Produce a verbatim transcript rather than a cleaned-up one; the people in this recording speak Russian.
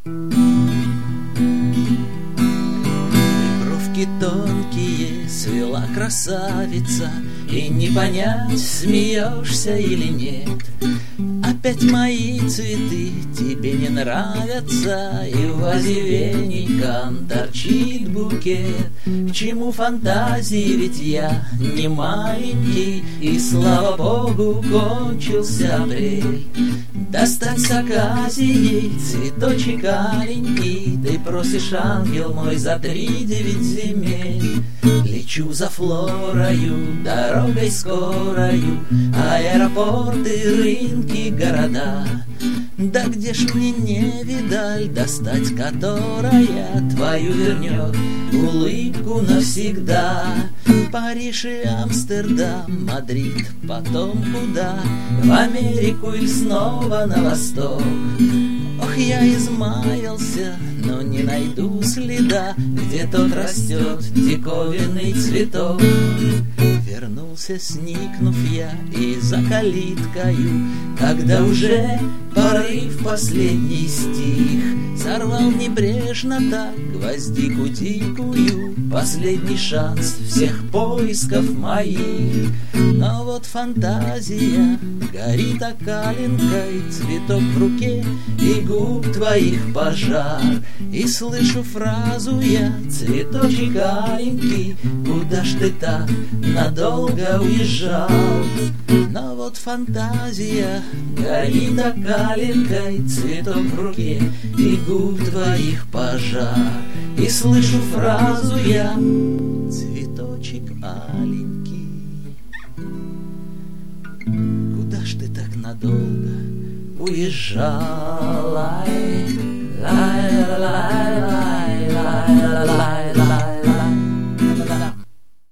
Бровки тонкие свела красавица, и не понять, смеешься или нет. Опять мои цветы тебе не нравятся, и в вазе веником торчит букет. К чему фантазии, ведь я не маленький, и, слава богу, кончился апрель. Достать с оказией цветочек аленький ты просишь, ангел мой, за три девять земель. Лечу за Флорою, дорогой скорою, аэропорты, рынки, города. Да где ж мне не видаль достать, которая твою вернет улыбку навсегда? Париж и Амстердам, Мадрид, потом куда? В Америку или снова на восток? Ох, я измаялся, но не найду следа, где тот растет диковинный цветок. Вернулся, сникнув я, и за калиткою, когда уже порыв последний стих, сорвал небрежно так гвоздику дикую, последний шанс всех поисков моих. Но вот фантазия горит окаленкой, цветок в руке и губ твоих пожар. И слышу фразу я: цветочек аленький, куда ж ты так надолго уезжал? Но вот фантазия горит окаленкой, цветок в руке и губ твоих пожар. И слышу фразу я: цветочек аленький, куда ж ты так надолго уезжал? Ай.